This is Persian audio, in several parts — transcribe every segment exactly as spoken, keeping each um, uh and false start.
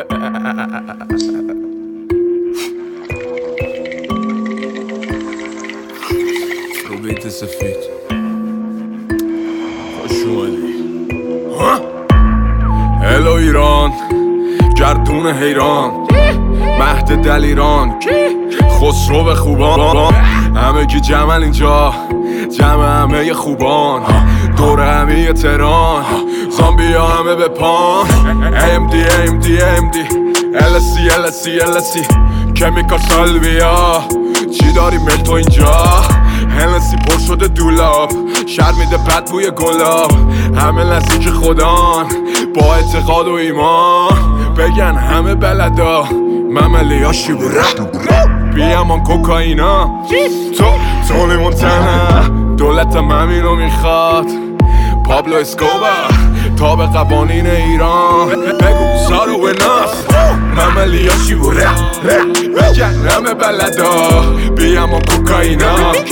رو بیت سفید خوش اومدی. هلو ایران، گردون حیران، مهد دلیران، خسرو خوبان، همه کی جمعن اینجا، جمع همه خوبان، دور همه تهران، زامبی ها همه به پان. ام دی ام دی ام دی السی السی السی کمیکال سالویا، چی داری مل تو اینجا؟ هنسی پر شده دولاب، شر میده بد بوی گلاب، همه نزدیک خدان با اعتقاد و ایمان، بگن همه بلدا مملی ها شیبوره بیامان کوکائینا، تو تونی مونتانا، دولتم همینو میخواد، پابلو اسکوبار تا به قوانین ایران، بگو سارو و ناس مملی ها شیبوره بگن همه بلدا بیامان کوکائینا،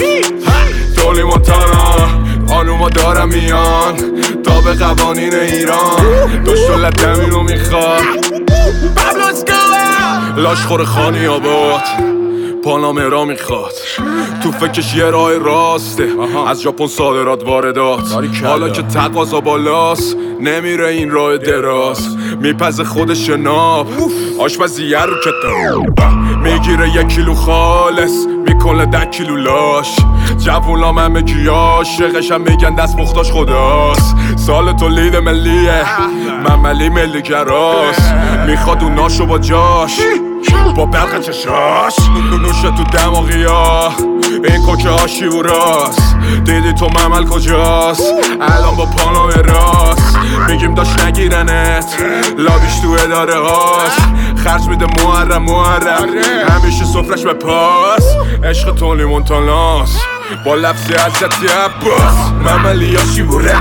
تونی مونتانا خانوما دارم میان تا به قوانین ایران، دوش دولت همینو میخواد، پابلو اسکوبار لاشخور خانی آباد پانامرا میخواد، تو فکرش یه راه راسته، از ژاپن صادرات واردات، حالا که تقاضا بالاست نمیره این راه دراز، میپزه خودش ناب آشپزیه رو کتاب، میگیره یک کیلو خالص میکنه ده کیلو لاش، جوونام همه کی عاشقش هم میگن دست مختاش خداست، سال تولید ملیه مملی ملی گراست، میخواد اون ناشو با جاش با برق چشاش، نوشه تو دماغی ها این کوکه ها شیوراست، دیدی تو ممل کجاست الان با پانام راست، میگیم داشت نگیرنت لابیش تو اداره هاست، خرج میده محرم محرم همیشه سفرش به پاس، عشق تونی مونتاناست با لفظی حضرتی عباس، مملی ها شیوره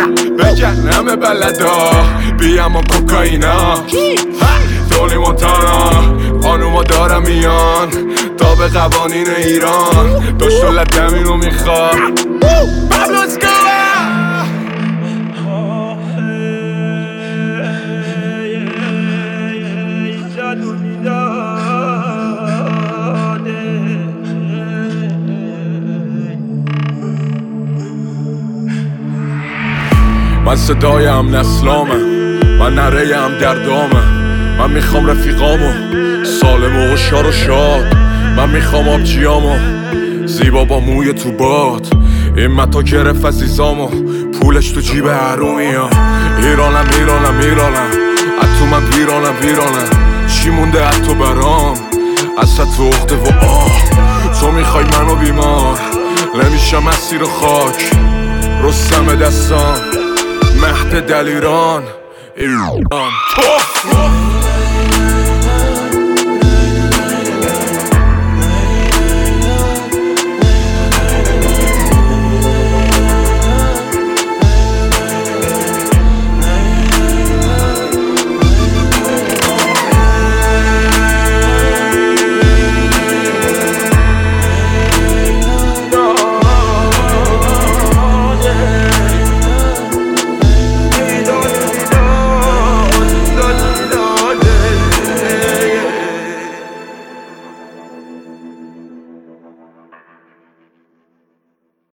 بگن همه بلدا بیامان کوکائینا، تونی مونتانا خانوما دارم میان تا به قوانین ایران، دوش دولت همینو میخواد، پابلو اسکوبار من صدای هم نسلامه، من نره هم دردامه، من میخوام رفیقامو سالم و هوشیار و شاد، من میخوام آبجیامو زیبا با موی تو باد، این متا گرفت عزیزامو پولش تو جیب حرومیا، ایرانم ایرانم ایرانم اتو من ویرانم ویرانم، چی مونده اتو برام از تو اخته و آه، تو میخوای منو بیمار نمیشم اسیر خاک، رستم دستان مهد دلیران ایران.